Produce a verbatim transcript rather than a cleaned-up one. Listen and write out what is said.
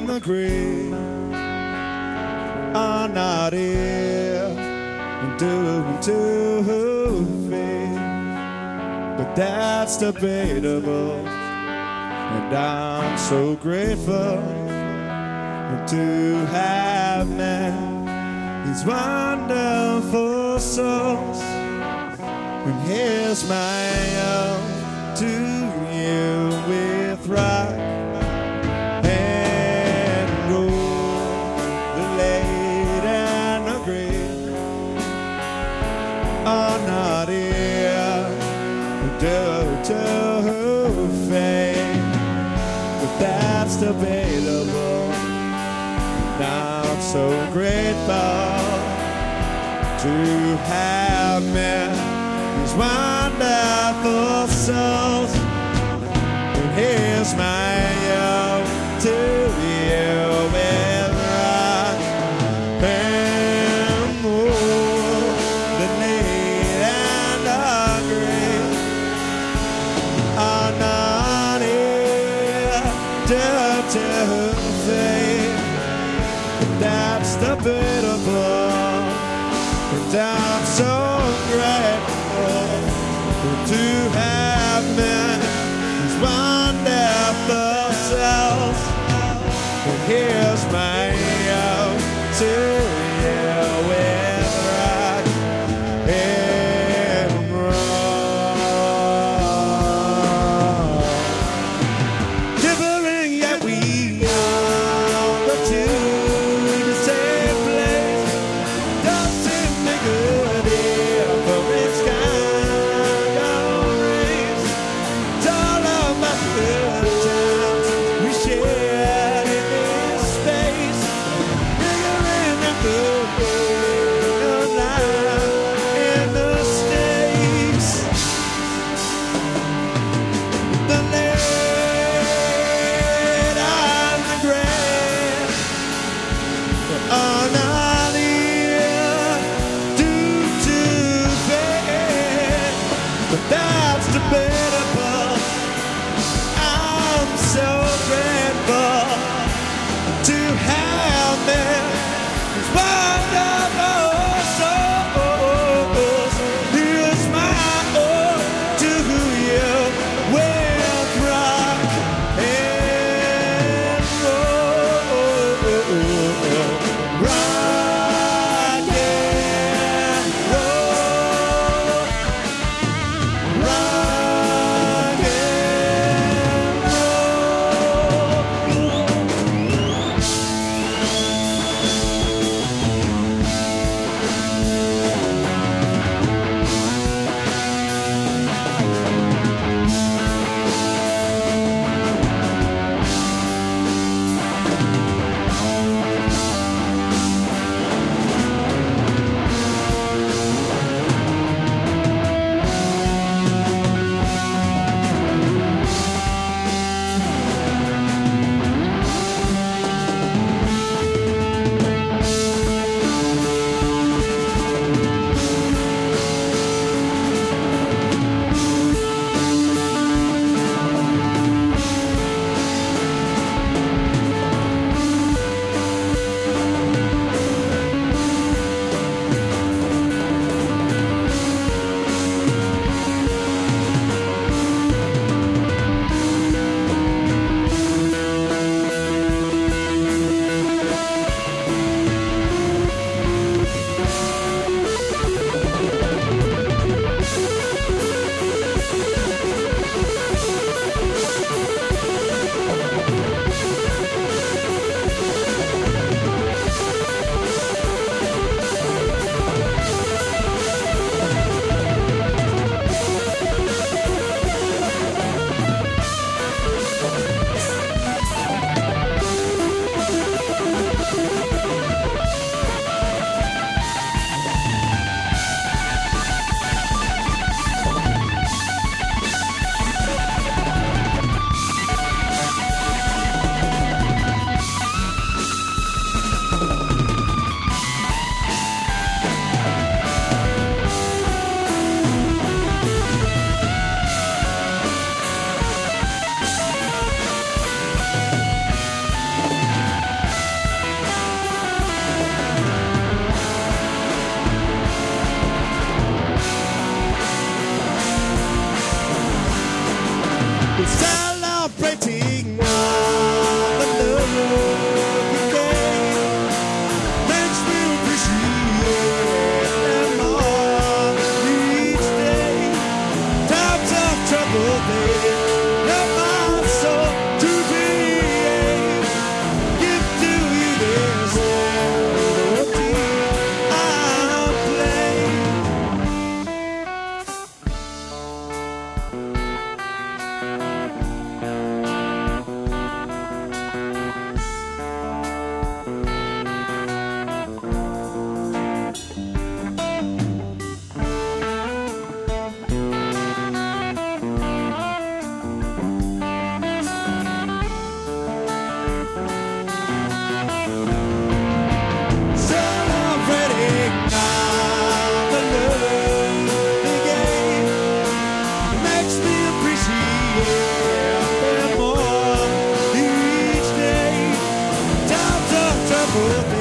and the grave are not here due to fate, but that's debatable, and I'm so grateful to have met these wonderful souls. And here's my oath to you with rock and roll, the late and the great are not here due to fate, but that's debatable. And I'm so grateful to have met these wonderful souls. And here's my oath to you with rock and roll, the late and the great are not here due to fate. That's debatable, and I'm so grateful to have met these wonderful souls. And here's my oath to you with rock and roll. Differing yet we are the two the same place. Doesn't make a difference, kind of race. It's all about the times we shared in this space. Bigger in the up